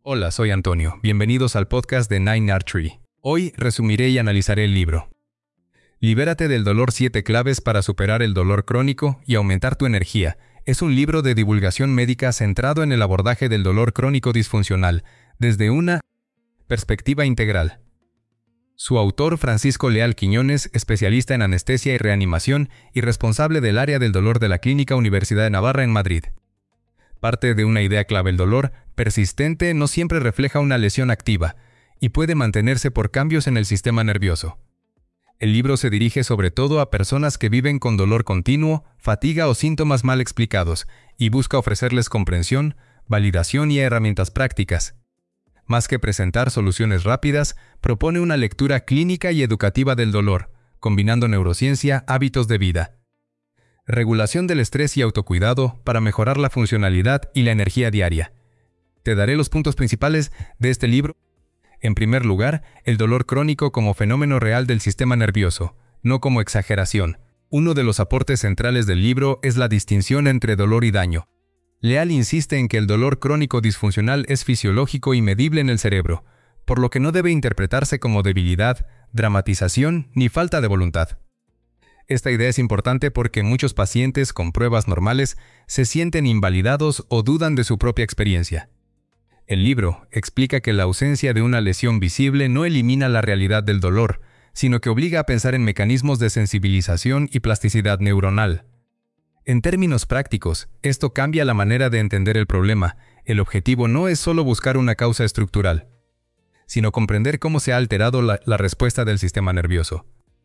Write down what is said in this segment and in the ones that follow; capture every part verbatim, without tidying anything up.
Hola, soy Antonio. Bienvenidos al podcast de Nine Art Tree. Hoy resumiré y analizaré el libro. Libérate del dolor: siete claves para superar el dolor crónico y aumentar tu energía. Es un libro de divulgación médica centrado en el abordaje del dolor crónico disfuncional, desde una perspectiva integral. Su autor, Francisco Leal Quiñones, especialista en anestesia y reanimación y responsable del área del dolor de la Clínica Universidad de Navarra en Madrid. Parte de una idea clave: el dolor persistente no siempre refleja una lesión activa y puede mantenerse por cambios en el sistema nervioso. El libro se dirige sobre todo a personas que viven con dolor continuo, fatiga o síntomas mal explicados, y busca ofrecerles comprensión, validación y herramientas prácticas. Más que presentar soluciones rápidas, propone una lectura clínica y educativa del dolor, combinando neurociencia, hábitos de vida, regulación del estrés y autocuidado para mejorar la funcionalidad y la energía diaria. Te daré los puntos principales de este libro. En primer lugar, el dolor crónico como fenómeno real del sistema nervioso, no como exageración. Uno de los aportes centrales del libro es la distinción entre dolor y daño. Leal insiste en que el dolor crónico disfuncional es fisiológico y medible en el cerebro, por lo que no debe interpretarse como debilidad, dramatización ni falta de voluntad. Esta idea es importante porque muchos pacientes con pruebas normales se sienten invalidados o dudan de su propia experiencia. El libro explica que la ausencia de una lesión visible no elimina la realidad del dolor, sino que obliga a pensar en mecanismos de sensibilización y plasticidad neuronal. En términos prácticos, esto cambia la manera de entender el problema. El objetivo no es solo buscar una causa estructural, sino comprender cómo se ha alterado la, la respuesta del sistema nervioso.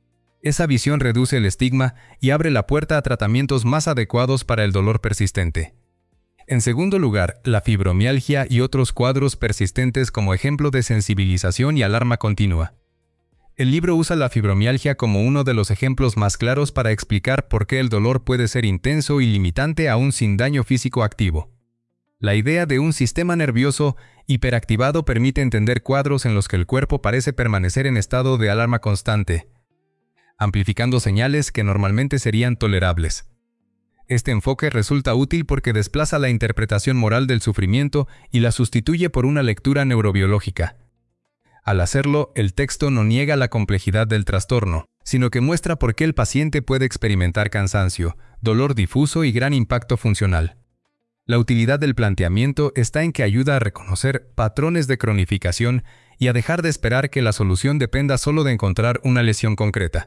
Esa visión reduce el estigma y abre la puerta a tratamientos más adecuados para el dolor persistente. En segundo lugar, la fibromialgia y otros cuadros persistentes como ejemplo de sensibilización y alarma continua. El libro usa la fibromialgia como uno de los ejemplos más claros para explicar por qué el dolor puede ser intenso y limitante aún sin daño físico activo. La idea de un sistema nervioso hiperactivado permite entender cuadros en los que el cuerpo parece permanecer en estado de alarma constante, amplificando señales que normalmente serían tolerables. Este enfoque resulta útil porque desplaza la interpretación moral del sufrimiento y la sustituye por una lectura neurobiológica. Al hacerlo, el texto no niega la complejidad del trastorno, sino que muestra por qué el paciente puede experimentar cansancio, dolor difuso y gran impacto funcional. La utilidad del planteamiento está en que ayuda a reconocer patrones de cronificación y a dejar de esperar que la solución dependa solo de encontrar una lesión concreta.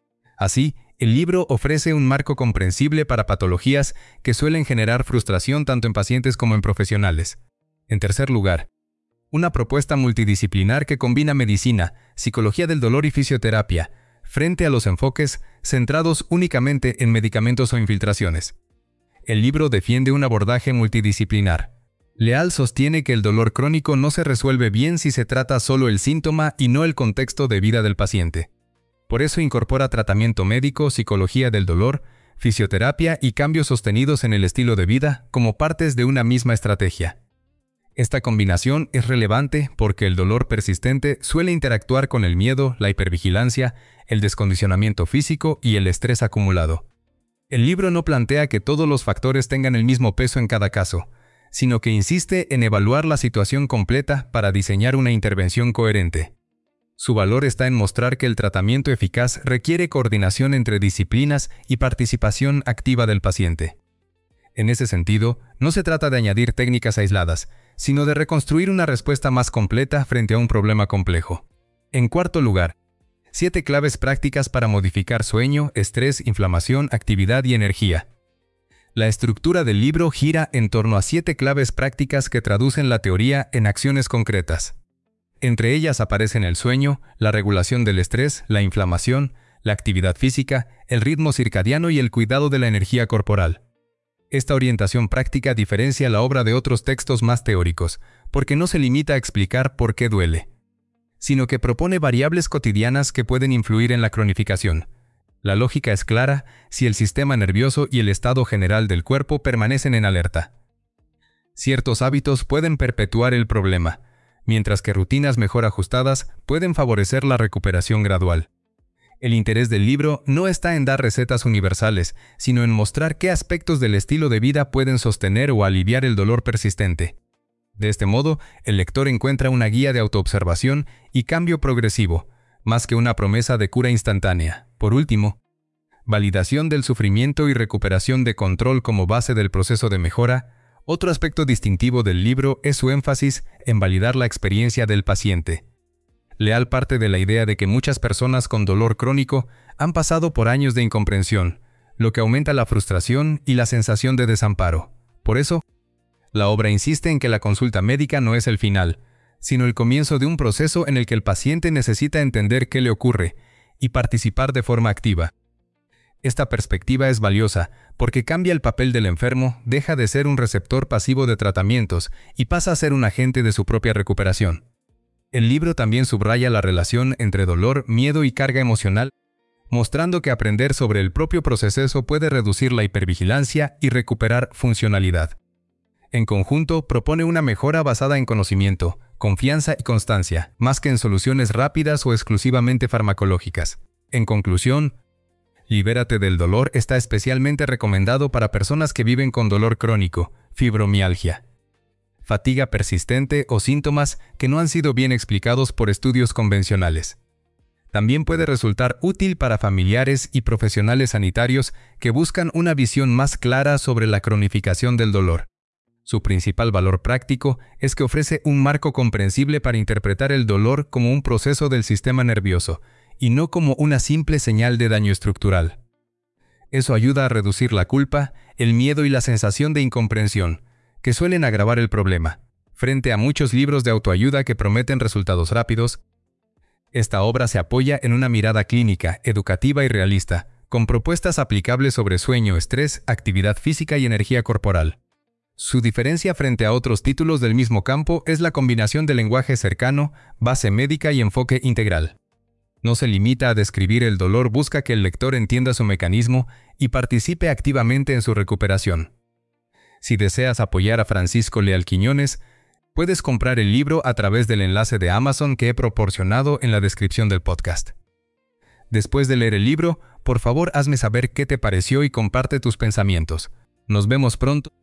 Así, el libro ofrece un marco comprensible para patologías que suelen generar frustración tanto en pacientes como en profesionales. En tercer lugar, una propuesta multidisciplinar que combina medicina, psicología del dolor y fisioterapia, frente a los enfoques centrados únicamente en medicamentos o infiltraciones. El libro defiende un abordaje multidisciplinar. Leal sostiene que el dolor crónico no se resuelve bien si se trata solo el síntoma y no el contexto de vida del paciente. Por eso incorpora tratamiento médico, psicología del dolor, fisioterapia y cambios sostenidos en el estilo de vida como partes de una misma estrategia. Esta combinación es relevante porque el dolor persistente suele interactuar con el miedo, la hipervigilancia, el descondicionamiento físico y el estrés acumulado. El libro no plantea que todos los factores tengan el mismo peso en cada caso, sino que insiste en evaluar la situación completa para diseñar una intervención coherente. Su valor está en mostrar que el tratamiento eficaz requiere coordinación entre disciplinas y participación activa del paciente. En ese sentido, no se trata de añadir técnicas aisladas, sino de reconstruir una respuesta más completa frente a un problema complejo. En cuarto lugar, siete claves prácticas para modificar sueño, estrés, inflamación, actividad y energía. La estructura del libro gira en torno a siete claves prácticas que traducen la teoría en acciones concretas. Entre ellas aparecen el sueño, la regulación del estrés, la inflamación, la actividad física, el ritmo circadiano y el cuidado de la energía corporal. Esta orientación práctica diferencia la obra de otros textos más teóricos, porque no se limita a explicar por qué duele, sino que propone variables cotidianas que pueden influir en la cronificación. La lógica es clara si el sistema nervioso y el estado general del cuerpo permanecen en alerta. Ciertos hábitos pueden perpetuar el problema, mientras que rutinas mejor ajustadas pueden favorecer la recuperación gradual. El interés del libro no está en dar recetas universales, sino en mostrar qué aspectos del estilo de vida pueden sostener o aliviar el dolor persistente. De este modo, el lector encuentra una guía de autoobservación y cambio progresivo, más que una promesa de cura instantánea. Por último, validación del sufrimiento y recuperación de control como base del proceso de mejora. Otro aspecto distintivo del libro es su énfasis en validar la experiencia del paciente. Leal parte de la idea de que muchas personas con dolor crónico han pasado por años de incomprensión, lo que aumenta la frustración y la sensación de desamparo. Por eso, la obra insiste en que la consulta médica no es el final, sino el comienzo de un proceso en el que el paciente necesita entender qué le ocurre y participar de forma activa. Esta perspectiva es valiosa porque cambia el papel del enfermo, deja de ser un receptor pasivo de tratamientos y pasa a ser un agente de su propia recuperación. El libro también subraya la relación entre dolor, miedo y carga emocional, mostrando que aprender sobre el propio proceso puede reducir la hipervigilancia y recuperar funcionalidad. En conjunto, propone una mejora basada en conocimiento, confianza y constancia, más que en soluciones rápidas o exclusivamente farmacológicas. En conclusión, Libérate del dolor está especialmente recomendado para personas que viven con dolor crónico, fibromialgia, fatiga persistente o síntomas que no han sido bien explicados por estudios convencionales. También puede resultar útil para familiares y profesionales sanitarios que buscan una visión más clara sobre la cronificación del dolor. Su principal valor práctico es que ofrece un marco comprensible para interpretar el dolor como un proceso del sistema nervioso y no como una simple señal de daño estructural. Eso ayuda a reducir la culpa, el miedo y la sensación de incomprensión, que suelen agravar el problema. Frente a muchos libros de autoayuda que prometen resultados rápidos, esta obra se apoya en una mirada clínica, educativa y realista, con propuestas aplicables sobre sueño, estrés, actividad física y energía corporal. Su diferencia frente a otros títulos del mismo campo es la combinación de lenguaje cercano, base médica y enfoque integral. No se limita a describir el dolor, busca que el lector entienda su mecanismo y participe activamente en su recuperación. Si deseas apoyar a Francisco Leal Quiñones, puedes comprar el libro a través del enlace de Amazon que he proporcionado en la descripción del podcast. Después de leer el libro, por favor hazme saber qué te pareció y comparte tus pensamientos. Nos vemos pronto.